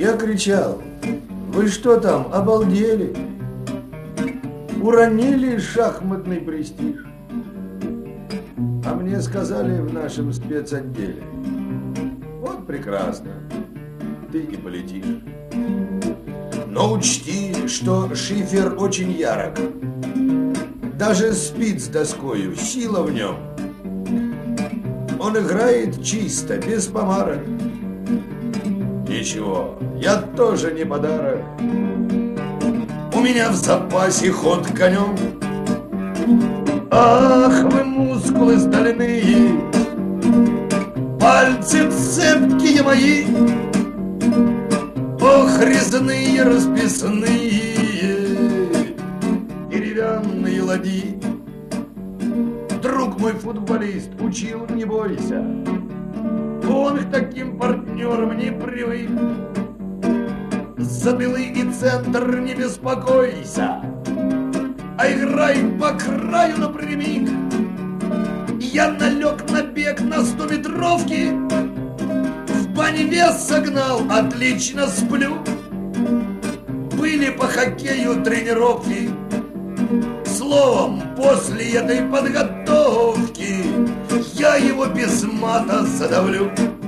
Я кричал: вы что там, обалдели? Уронили шахматный престиж? А мне сказали в нашем спецотделе: вот прекрасно, ты не полетишь. Но учти, что шифер очень ярок. Даже спит с доскою, сила в нем. Он играет чисто, без помарок. Ничего, я тоже не подарок. У меня в запасе ход конем. Ах, вы мускулы стальные, пальцы цепкие мои, ох, резные, расписные, деревянные ладьи. Друг мой футболист учил: не бойся, он к таким партнерам не привык. За тылы и центр не беспокойся, а играй по краю напрямик. Я налег на бег на 100-метровке, в бане вес согнал, отлично сплю. Были по хоккею тренировки. Словом, после этой подготовки я его без мата задавлю.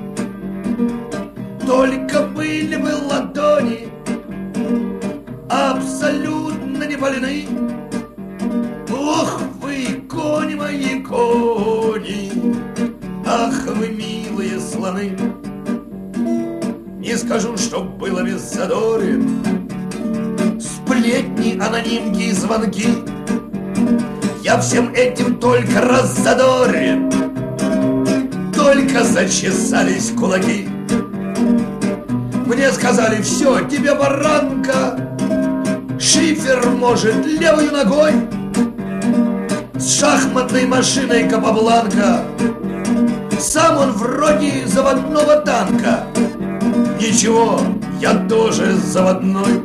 Только были бы ладони абсолютно не больны. Ох, вы, кони мои, кони, ах, вы, милые слоны. Не скажу, чтоб было без задоры, сплетни, анонимки и звонки. Я всем этим только раззадорен, только зачесались кулаки. Мне сказали: все, тебе баранка, шифер может левой ногой, с шахматной машиной Капабланка, сам он вроде заводного танка. Ничего, я тоже заводной.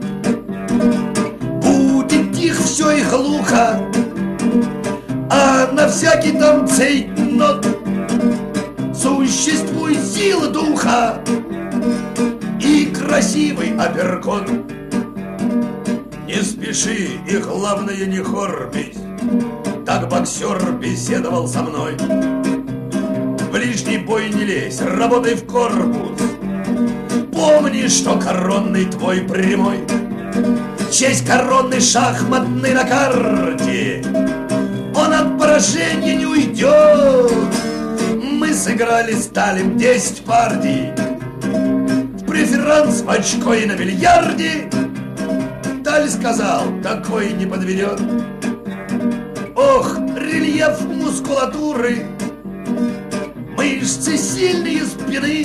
Будет тихо все и глухо, а на всякий там цейтнот существует сила духа и красивый апперкот. Не спеши и, главное, не хорбись. Так боксер беседовал со мной. В ближний бой не лезь, работай в корпус. Помни, что коронный твой прямой. Честь коронный шахматный на карте, он от поражения не уйдет. Мы сыграли с Талем 10 партий, в преферанс, в очко и на бильярде. Таль сказал: такой не подведет. Ох, рельеф мускулатуры, мышцы сильные спины,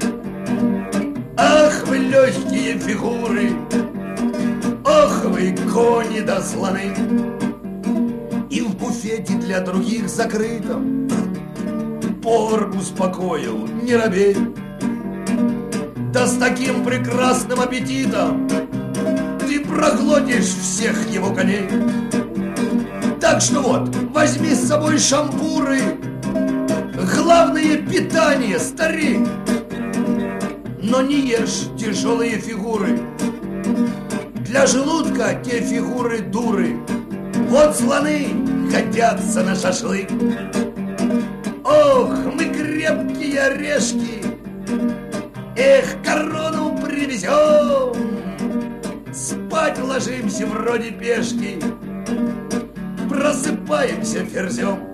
ах, вы легкие фигуры, ох, вы кони да слоны. И в буфете для других закрытом повар успокоил: не робей, да с таким прекрасным аппетитом ты проглотишь всех его коней. Так что вот, возьми с собой шампуры, главное питание, старик. Но не ешь тяжелые фигуры, для желудка те фигуры дуры. Вот слоны годятся на шашлык. Ох, мы крепкие орешки, эх, корону привезем. Спать ложимся вроде пешки, просыпаемся ферзем.